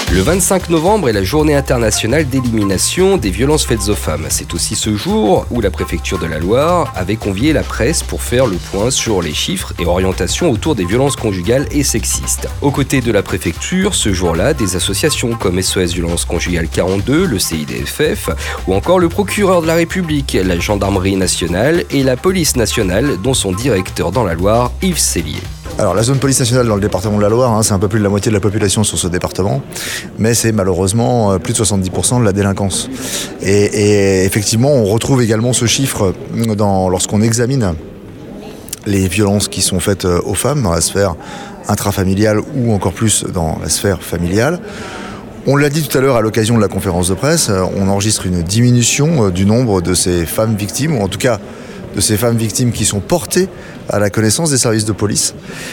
Le 25 novembre est la journée internationale d'élimination des violences faites aux femmes. C'est aussi ce jour où la préfecture de la Loire avait convié la presse pour faire le point sur les chiffres et orientations autour des violences conjugales et sexistes. Aux côtés de la préfecture, ce jour-là, des associations comme SOS Violence Conjugale 42, le CIDFF ou encore le procureur de la République, la gendarmerie nationale et la police nationale dont son directeur dans la Loire, Yves Sellier. Alors la zone police nationale dans le département de la Loire, c'est un peu plus de la moitié de la population sur ce département, mais c'est malheureusement plus de 70% de la délinquance. Et effectivement, on retrouve également ce chiffre lorsqu'on examine les violences qui sont faites aux femmes dans la sphère intrafamiliale ou encore plus dans la sphère familiale. On l'a dit tout à l'heure à l'occasion de la conférence de presse, on enregistre une diminution du nombre de ces femmes victimes, ou en tout cas de ces femmes victimes qui sont portées à la connaissance des services de police,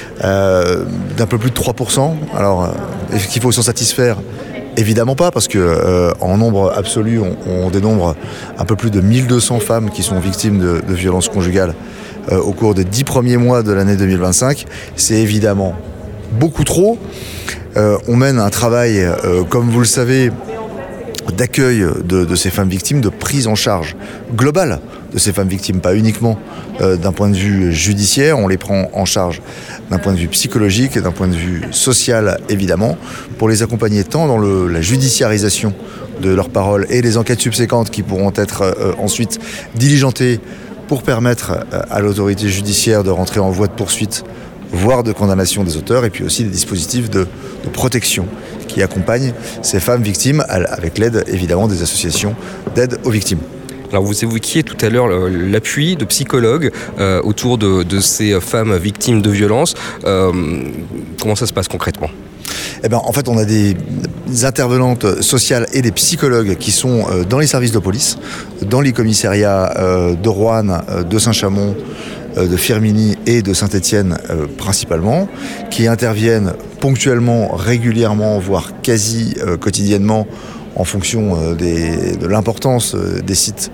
d'un peu plus de 3%. Alors, est-ce qu'il faut s'en satisfaire ? Évidemment pas, parce que en nombre absolu, on dénombre un peu plus de 1200 femmes qui sont victimes de violences conjugales au cours des 10 premiers mois de l'année 2025. C'est évidemment beaucoup trop. On mène un travail, comme vous le savez, d'accueil de ces femmes victimes, de prise en charge globale de ces femmes victimes, pas uniquement d'un point de vue judiciaire, on les prend en charge d'un point de vue psychologique et d'un point de vue social évidemment, pour les accompagner tant dans la judiciarisation de leurs paroles et les enquêtes subséquentes qui pourront être ensuite diligentées pour permettre à l'autorité judiciaire de rentrer en voie de poursuite, voire de condamnation des auteurs, et puis aussi des dispositifs de protection qui accompagnent ces femmes victimes avec l'aide évidemment des associations d'aide aux victimes. Alors vous évoquiez tout à l'heure l'appui de psychologues autour de ces femmes victimes de violences. Comment ça se passe concrètement ? En fait, on a des intervenantes sociales et des psychologues qui sont dans les services de police, dans les commissariats de Roanne, de Saint-Chamond, de Firminy et de Saint-Étienne principalement, qui interviennent ponctuellement, régulièrement, voire quasi quotidiennement en fonction de l'importance des sites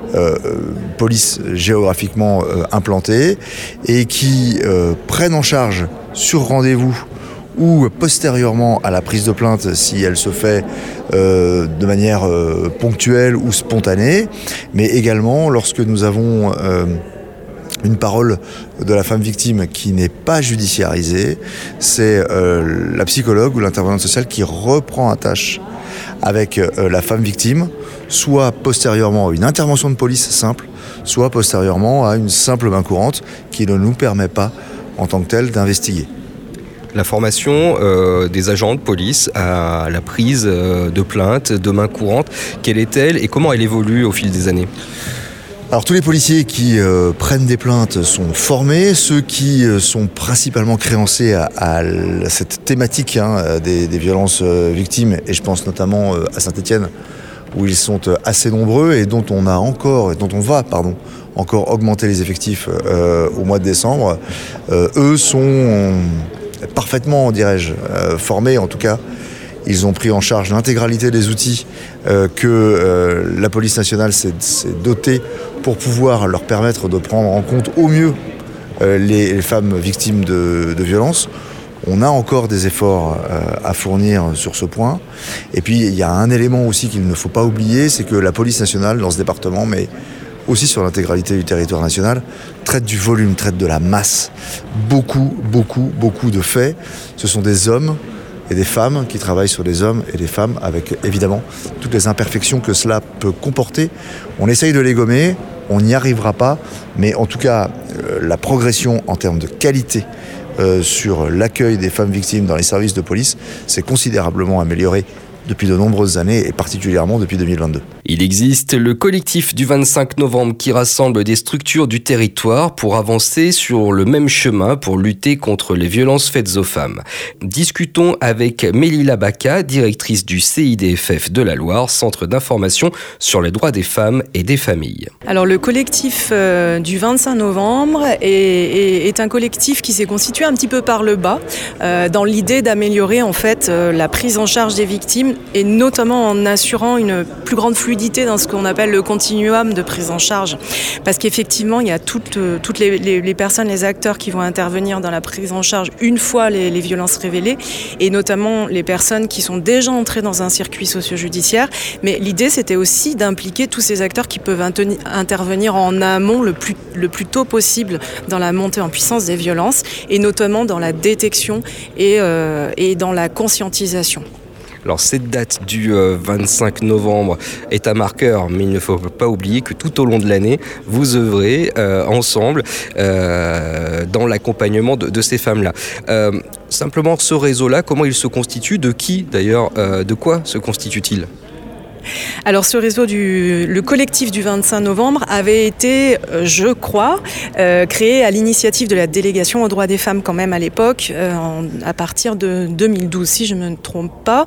police géographiquement implantés et qui prennent en charge sur rendez-vous ou postérieurement à la prise de plainte si elle se fait de manière ponctuelle ou spontanée, mais également lorsque nous avons une parole de la femme victime qui n'est pas judiciarisée, c'est la psychologue ou l'intervenante sociale qui reprend à tâche avec la femme victime, soit postérieurement à une intervention de police simple, soit postérieurement à une simple main courante qui ne nous permet pas en tant que telle d'investiguer. La formation des agents de police à la prise de plainte, de main courante, quelle est-elle et comment elle évolue au fil des années ? Alors tous les policiers qui prennent des plaintes sont formés, ceux qui sont principalement créancés à cette thématique des violences victimes, et je pense notamment à Saint-Étienne où ils sont assez nombreux et dont on va encore augmenter les effectifs au mois de décembre. Eux sont parfaitement, dirais-je, formés en tout cas. Ils ont pris en charge l'intégralité des outils que la police nationale s'est dotée pour pouvoir leur permettre de prendre en compte au mieux les femmes victimes de violences. On a encore des efforts à fournir sur ce point. Et puis il y a un élément aussi qu'il ne faut pas oublier, c'est que la police nationale dans ce département, mais aussi sur l'intégralité du territoire national, traite du volume, traite de la masse. Beaucoup de faits. Ce sont des hommes et des femmes qui travaillent sur des hommes et des femmes avec évidemment toutes les imperfections que cela peut comporter. On essaye de les gommer, on n'y arrivera pas, mais en tout cas la progression en termes de qualité sur l'accueil des femmes victimes dans les services de police s'est considérablement améliorée depuis de nombreuses années et particulièrement depuis 2022. Il existe le collectif du 25 novembre qui rassemble des structures du territoire pour avancer sur le même chemin pour lutter contre les violences faites aux femmes. Discutons avec Mélila Baca, directrice du CIDFF de la Loire, centre d'information sur les droits des femmes et des familles. Alors le collectif du 25 novembre est un collectif qui s'est constitué un petit peu par le bas dans l'idée d'améliorer en fait la prise en charge des victimes personnes et notamment en assurant une plus grande fluidité dans ce qu'on appelle le continuum de prise en charge. Parce qu'effectivement, il y a toutes les personnes, les acteurs qui vont intervenir dans la prise en charge une fois les violences révélées, et notamment les personnes qui sont déjà entrées dans un circuit socio-judiciaire. Mais l'idée, c'était aussi d'impliquer tous ces acteurs qui peuvent intervenir en amont le plus tôt possible dans la montée en puissance des violences, et notamment dans la détection et dans la conscientisation. Alors cette date du 25 novembre est un marqueur, mais il ne faut pas oublier que tout au long de l'année, vous œuvrez ensemble dans l'accompagnement de ces femmes-là. Simplement, ce réseau-là, comment il se constitue? De qui d'ailleurs? De quoi se constitue-t-il? Alors ce réseau, le collectif du 25 novembre avait été, je crois, créé à l'initiative de la délégation aux droits des femmes quand même à l'époque, à partir de 2012 si je ne me trompe pas.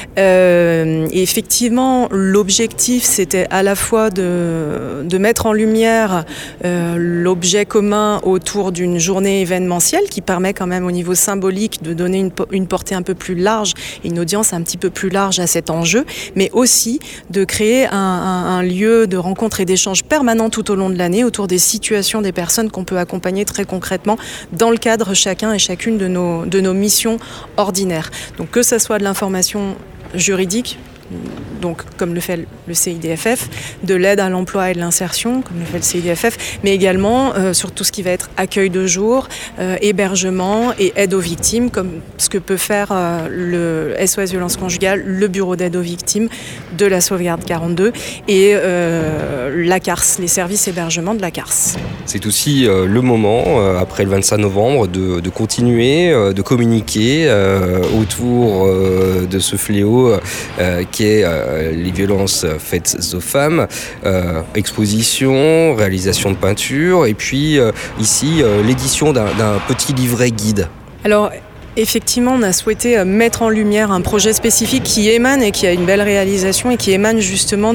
Et effectivement, l'objectif c'était à la fois de mettre en lumière l'objet commun autour d'une journée événementielle qui permet quand même au niveau symbolique de donner une portée un peu plus large, une audience un petit peu plus large à cet enjeu, mais aussi de créer un lieu de rencontre et d'échange permanent tout au long de l'année autour des situations des personnes qu'on peut accompagner très concrètement dans le cadre chacun et chacune de nos missions ordinaires. Donc que ça soit de l'information juridique, donc comme le fait le CIDFF, de l'aide à l'emploi et de l'insertion, comme le fait le CIDFF, mais également sur tout ce qui va être accueil de jour, hébergement et aide aux victimes, comme ce que peut faire le SOS Violence Conjugale, le bureau d'aide aux victimes de la Sauvegarde 42 et la CARS, les services hébergement de la CARS. C'est aussi le moment, après le 25 novembre, de continuer, de communiquer autour de ce fléau qui est les violences faites aux femmes, exposition, réalisation de peinture, et puis ici l'édition d'un petit livret guide. Alors, effectivement, on a souhaité mettre en lumière un projet spécifique qui émane et qui a une belle réalisation et qui émane justement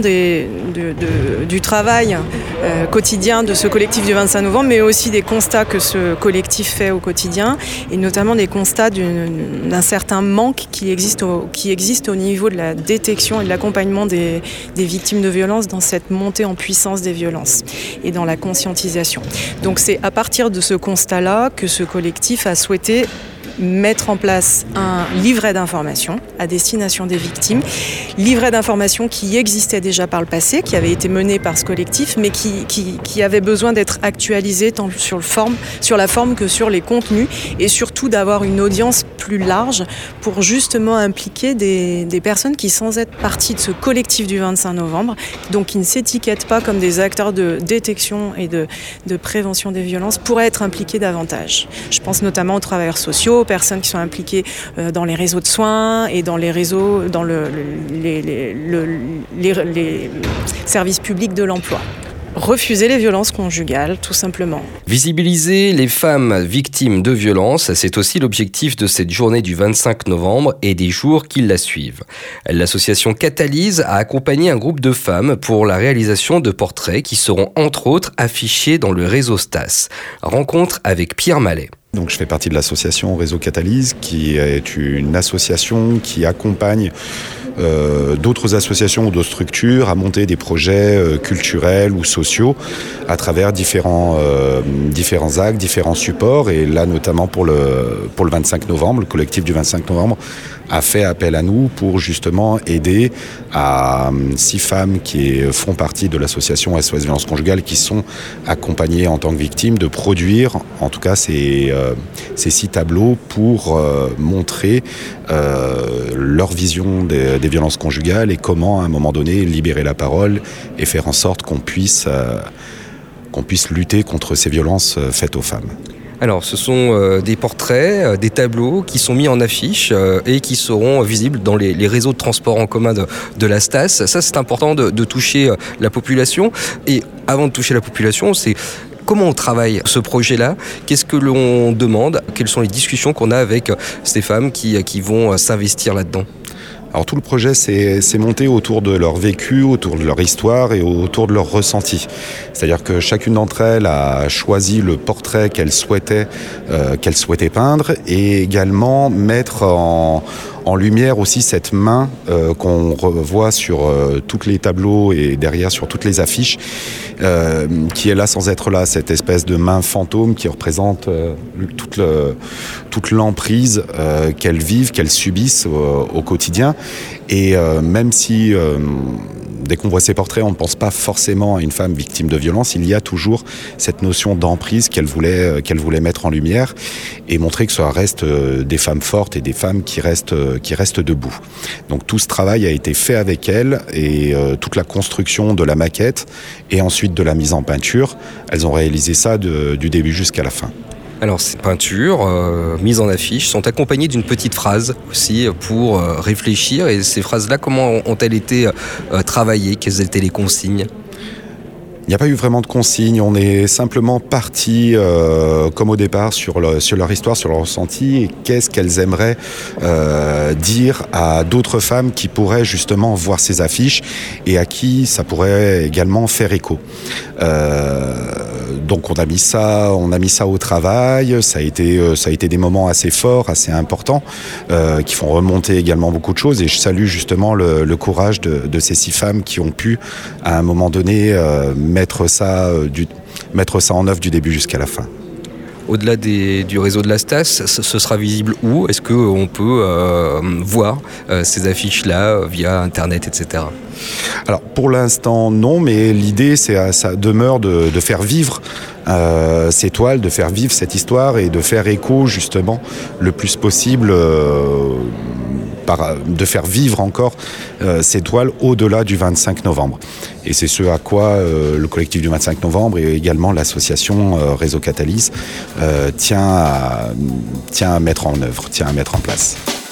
du travail quotidien de ce collectif du 25 novembre, mais aussi des constats que ce collectif fait au quotidien, et notamment des constats d'un certain manque qui existe au niveau de la détection et de l'accompagnement des victimes de violences dans cette montée en puissance des violences et dans la conscientisation. Donc c'est à partir de ce constat-là que ce collectif a souhaité mettre en place un livret d'information à destination des victimes, livret d'information qui existait déjà par le passé, qui avait été mené par ce collectif, mais qui avait besoin d'être actualisé tant sur la forme que sur les contenus, et surtout d'avoir une audience plus large pour justement impliquer des personnes qui, sans être partie de ce collectif du 25 novembre, donc qui ne s'étiquettent pas comme des acteurs de détection et de prévention des violences, pourraient être impliqués davantage. Je pense notamment aux travailleurs sociaux, aux personnes qui sont impliquées dans les réseaux de soins et dans les réseaux, dans les services publics de l'emploi. Refuser les violences conjugales, tout simplement. Visibiliser les femmes victimes de violences, c'est aussi l'objectif de cette journée du 25 novembre et des jours qui la suivent. L'association Catalyse a accompagné un groupe de femmes pour la réalisation de portraits qui seront entre autres affichés dans le réseau STAS. Rencontre avec Pierre Mallet. Donc je fais partie de l'association Réseau Catalyse, qui est une association qui accompagne d'autres associations ou d'autres structures à monter des projets culturels ou sociaux à travers différents actes, différents supports. Et là, notamment pour le 25 novembre, le collectif du 25 novembre a fait appel à nous pour justement aider à 6 femmes qui font partie de l'association SOS Violence Conjugale, qui sont accompagnées en tant que victimes, de produire en tout cas ces 6 tableaux pour montrer leur vision des violences conjugales et comment à un moment donné libérer la parole et faire en sorte qu'on puisse lutter contre ces violences faites aux femmes. Alors, ce sont des portraits, des tableaux qui sont mis en affiche et qui seront visibles dans les réseaux de transport en commun de la STAS. Ça, c'est important de toucher la population. Et avant de toucher la population, c'est comment on travaille ce projet-là? Qu'est-ce que l'on demande? Quelles sont les discussions qu'on a avec ces femmes qui vont s'investir là-dedans? Alors tout le projet s'est monté autour de leur vécu, autour de leur histoire et autour de leur ressenti. C'est-à-dire que chacune d'entre elles a choisi le portrait qu'elle souhaitait peindre et également mettre en en lumière aussi cette main qu'on revoit sur tous les tableaux et derrière sur toutes les affiches, qui est là sans être là, cette espèce de main fantôme qui représente toute l'emprise qu'elles vivent, qu'elles subissent au quotidien. Et même si dès qu'on voit ces portraits, on ne pense pas forcément à une femme victime de violence. Il y a toujours cette notion d'emprise qu'elle voulait mettre en lumière et montrer que ça reste des femmes fortes et des femmes qui restent debout. Donc tout ce travail a été fait avec elle et toute la construction de la maquette et ensuite de la mise en peinture, elles ont réalisé ça du début jusqu'à la fin. Alors ces peintures mises en affiche sont accompagnées d'une petite phrase aussi pour réfléchir. Et ces phrases-là, comment ont-elles été travaillées? Quelles étaient les consignes? Il n'y a pas eu vraiment de consignes, on est simplement parti comme au départ sur leur histoire, sur leur ressenti et qu'est-ce qu'elles aimeraient dire à d'autres femmes qui pourraient justement voir ces affiches et à qui ça pourrait également faire écho. Donc on a mis ça au travail, ça a été des moments assez forts, assez importants, qui font remonter également beaucoup de choses et je salue justement le courage de ces 6 femmes qui ont pu à un moment donné mettre ça en œuvre du début jusqu'à la fin. Au-delà du réseau de la Stas, ce sera visible où? Est-ce qu'on peut voir ces affiches-là via Internet, etc.? Alors pour l'instant non, mais l'idée ça demeure de faire vivre ces toiles, de faire vivre cette histoire et de faire écho justement le plus possible, de faire vivre encore ces toiles au-delà du 25 novembre. Et c'est ce à quoi le collectif du 25 novembre et également l'association Réseau Catalyse tient à mettre en œuvre, tient à mettre en place.